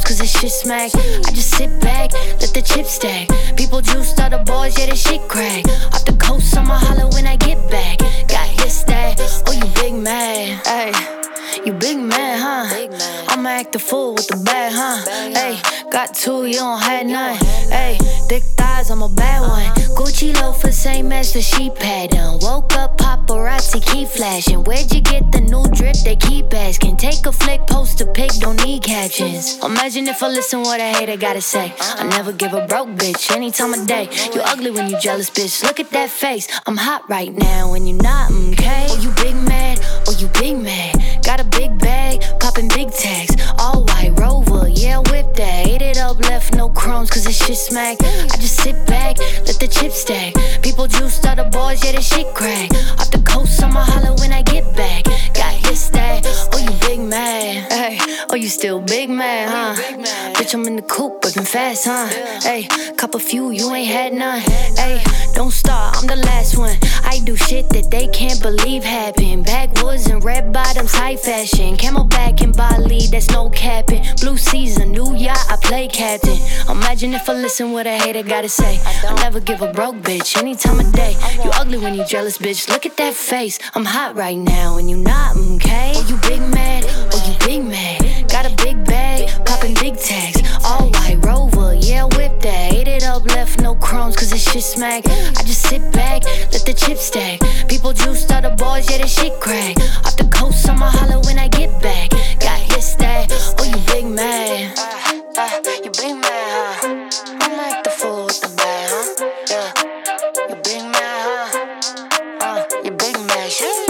cause this shit smack. I just sit back, let the chips stack. People juiced, other boys, yeah, this shit crack. Off the coast, I'ma holler when I get back. Got his that, oh, you big man. Ay, you big man, huh? I'ma act the fool with the bag, huh? Ay, got two, you don't have none. Ay, thick thighs, I'm a bad one. Gucci loafers, same as the sheep pattern. Woke up, paparazzi keep flashing. Where'd you get the new drip? They keep asking. Take a flick, post a pic, don't need captions. Imagine if I listen what a hater gotta say. I never give a broke bitch any time of day. You ugly when you jealous, bitch. Look at that face. I'm hot right now and you not, okay? Oh, you big mad? Oh, you big mad? Got a big bag, popping big tags. All white Rover, yeah, whip that. Ate it up, left no crumbs, cause this shit smack. I just sit back, let the chips stack. People juiced, other boys, yeah, this shit crack. Off the coast, I'ma holler when I get back. Got his that, oh, you big man. Hey, oh, you still big man, huh? Bitch, I'm in the coupe, whipping fast, huh? Hey, cop a few, you ain't had none. Hey, don't start, I'm the last one. I do shit that they can't believe happened. Backwoods and red bottoms, high fashion. Camelback and Bali, that's no capping. Blue season, new yacht, I play captain. Imagine if I listen what a hater gotta say. I never give a broke bitch any time of day. You ugly when you jealous, bitch. Look at that face. I'm hot right now and you not, okay? Oh, you big mad? Oh, you big mad? Got a big bag, popping big tags. All white Rover, yeah, whip that. Ate it up, left no crumbs, cause this shit smack. I just sit back, let the chips stack. People juiced, other boys, yeah, this shit crack. Off the coast, I'ma holler when I get back. Got his that, oh, you big man. You big man, huh? I'm like the fool with the bag, huh? Yeah, you big man, huh? You big man, shit.